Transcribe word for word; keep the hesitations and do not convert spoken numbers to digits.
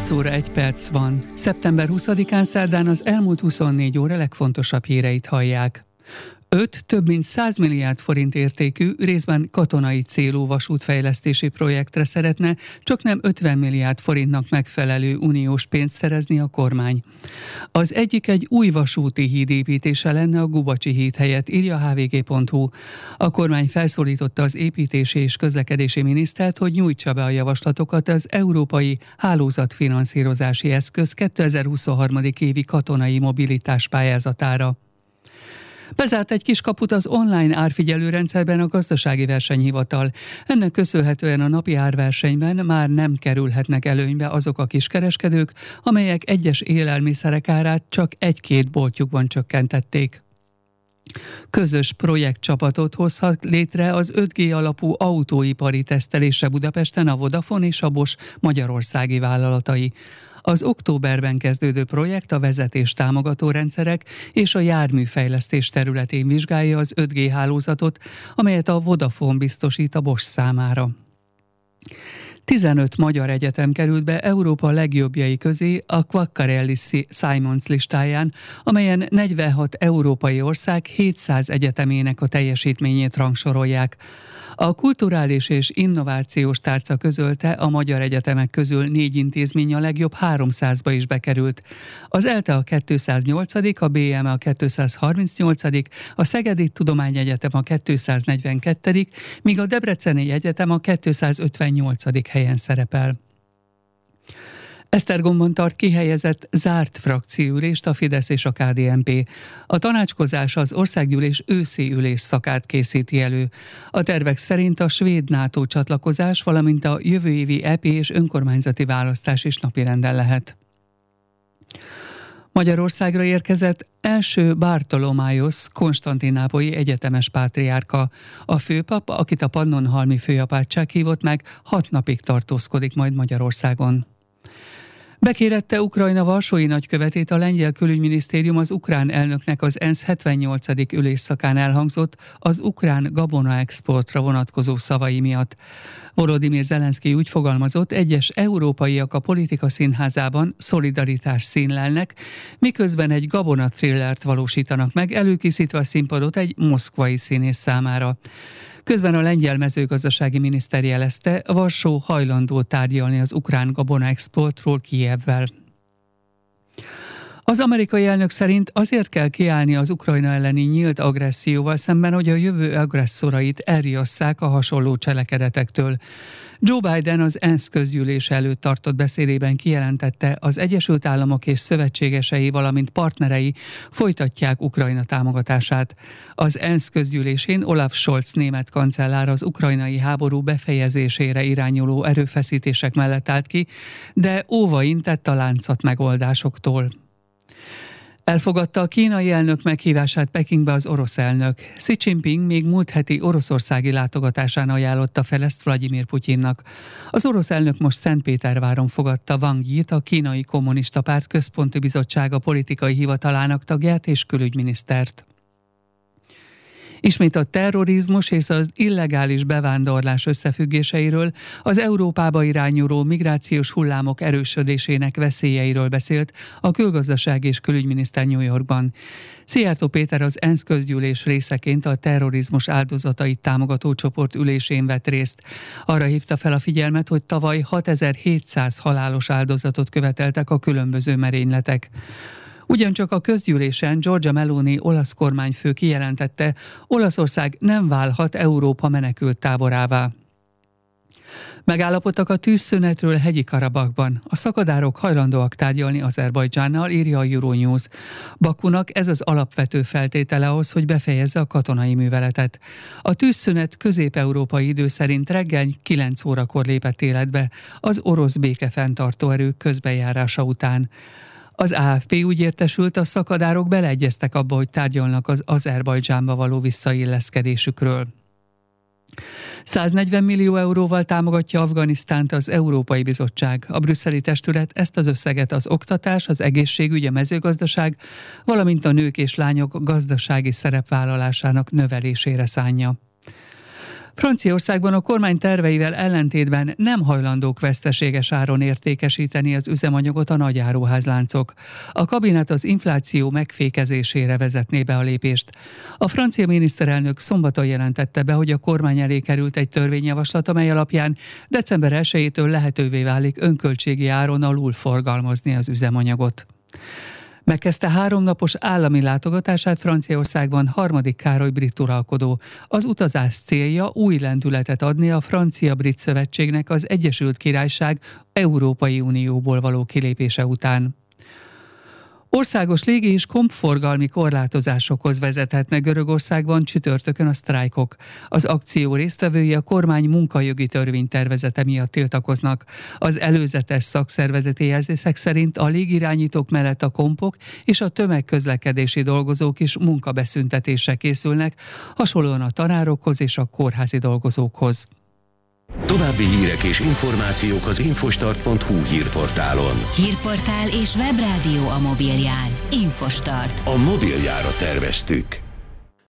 nyolc óra egy perc van. szeptember huszadikán szerdán az elmúlt huszonnégy óra legfontosabb híreit hallják. öt több mint száz milliárd forint értékű, részben katonai célú vasútfejlesztési projektre szeretne csak nem ötven milliárd forintnak megfelelő uniós pénzt szerezni a kormány. Az egyik egy új vasúti híd építése lenne a Gubacsi híd helyett, írja há vé gé pont hú. A kormány felszólította az építési és közlekedési minisztert, hogy nyújtsa be a javaslatokat az Európai Hálózatfinanszírozási Eszköz kétezer-huszonhárom. évi katonai mobilitás pályázatára. Bezárt egy kis kaput az online árfigyelő rendszerben a Gazdasági Versenyhivatal. Ennek köszönhetően a napi árversenyben már nem kerülhetnek előnybe azok a kiskereskedők, amelyek egyes élelmiszerek árát csak egy-két boltjukban csökkentették. Közös projektcsapatot hozhat létre az öt gé alapú autóipari tesztelésre Budapesten a Vodafone és a Bosch magyarországi vállalatai. Az októberben kezdődő projekt a vezetés támogató rendszerek és a járműfejlesztés területén vizsgálja az öt gé hálózatot, amelyet a Vodafone biztosít a Bosch számára. tizenöt magyar egyetem került be Európa legjobbjai közé a Quaccarelli Simons listáján, amelyen negyvenhat európai ország hétszáz egyetemének a teljesítményét rangsorolják. A kulturális és innovációs tárca közölte, a magyar egyetemek közül négy intézmény a legjobb háromszázba is bekerült. Az ELTE a kétszáznyolcadik, a bé em e a kétszázharmincnyolcadik, a Szegedi Tudományegyetem a kétszáznegyvenkettedik, míg a Debreceni Egyetem a kétszázötvennyolcadik helyen szerepel. Esztergomban tart kihelyezett zárt frakcióülést a Fidesz és a ká dé en pé. A tanácskozás az országgyűlés őszi ülésszakát készíti elő. A tervek szerint a svéd NATO csatlakozás, valamint a jövő évi é pé és önkormányzati választás is napirenden lehet. Magyarországra érkezett első Bartolomájosz konstantinápolyi egyetemes pátriárka. A főpap, akit a Pannonhalmi főapátság hívott meg, hat napig tartózkodik majd Magyarországon. Bekérette Ukrajna Varsói nagykövetét a lengyel külügyminisztérium az ukrán elnöknek az ENSZ hetvennyolcadik ülésszakán elhangzott az ukrán gabonaexportra vonatkozó szavai miatt. Volodymyr Zelenszky úgy fogalmazott, egyes európaiak a politika színházában szolidaritás színlelnek, miközben egy gabonathrillert valósítanak meg, előkészítve a színpadot egy moszkvai színész számára. Közben a lengyel mezőgazdasági miniszter jelezte, Varsó hajlandó tárgyalni az ukrán gabonaexportról Kijevvel. Az amerikai elnök szerint azért kell kiállni az Ukrajna elleni nyílt agresszióval szemben, hogy a jövő agresszorait elriasszák a hasonló cselekedetektől. Joe Biden az ENSZ közgyűlés előtt tartott beszédében kijelentette, az Egyesült Államok és szövetségesei, valamint partnerei folytatják Ukrajna támogatását. Az ENSZ közgyűlésén Olaf Scholz német kancellár az ukrajnai háború befejezésére irányuló erőfeszítések mellett állt ki, de óva intett a láncot megoldásoktól. Elfogadta a kínai elnök meghívását Pekingbe az orosz elnök. Xi Jinping még múlt heti oroszországi látogatásán ajánlotta fel ezt Vlagyimir Putyinnak. Az orosz elnök most Szentpéterváron fogadta Wang Yit, a Kínai Kommunista Párt Központi Bizottsága politikai hivatalának tagját és külügyminisztert. Ismét a terrorizmus és az illegális bevándorlás összefüggéseiről, az Európába irányuló migrációs hullámok erősödésének veszélyeiről beszélt a külgazdaság és külügyminiszter New Yorkban. Szijjártó Péter az ENSZ közgyűlés részeként a terrorizmus áldozatait támogató csoport ülésén vett részt. Arra hívta fel a figyelmet, hogy tavaly hatezer-hétszáz halálos áldozatot követeltek a különböző merényletek. Ugyancsak a közgyűlésen Giorgia Meloni olasz kormányfő kijelentette, Olaszország nem válhat Európa menekült táborává. Megállapodtak a tűzszünetről Hegyi Karabakban. A szakadárok hajlandóak tárgyalni Azerbajdzsánnal, írja a Euronews. Bakunak ez az alapvető feltétele ahhoz, hogy befejezze a katonai műveletet. A tűzszünet közép-európai idő szerint reggel kilenc órakor lépett életbe, az orosz békefenntartó erők közbenjárása után. Az á ef pé úgy értesült, a szakadárok beleegyeztek abba, hogy tárgyalnak az Azerbajdzsánba való visszailleszkedésükről. száznegyven millió euróval támogatja Afganisztánt az Európai Bizottság. A brüsszeli testület ezt az összeget az oktatás, az egészségügy, a mezőgazdaság, valamint a nők és lányok gazdasági szerepvállalásának növelésére szánja. Franciaországban a kormány terveivel ellentétben nem hajlandók veszteséges áron értékesíteni az üzemanyagot a nagy áruházláncok. A kabinet az infláció megfékezésére vezetné be a lépést. A francia miniszterelnök szombaton jelentette be, hogy a kormány elé került egy törvényjavaslat, amely alapján december elsejétől lehetővé válik önköltségi áron alul forgalmazni az üzemanyagot. Megkezdte háromnapos állami látogatását Franciaországban harmadik Károly brit uralkodó. Az utazás célja új lendületet adni a Francia-Brit Szövetségnek az Egyesült Királyság Európai Unióból való kilépése után. Országos légi és kompforgalmi korlátozásokhoz vezethetnek Görögországban csütörtökön a sztrájkok. Az akció résztvevői a kormány munkajogi törvénytervezete miatt tiltakoznak. Az előzetes szakszervezeti jelzések szerint a légirányítók mellett a kompok és a tömegközlekedési dolgozók is munkabeszüntetésre készülnek, hasonlóan a tanárokhoz és a kórházi dolgozókhoz. További hírek és információk az infostart pont hu hírportálon. Hírportál és webrádió a mobilján. Infostart. A mobiljára terveztük.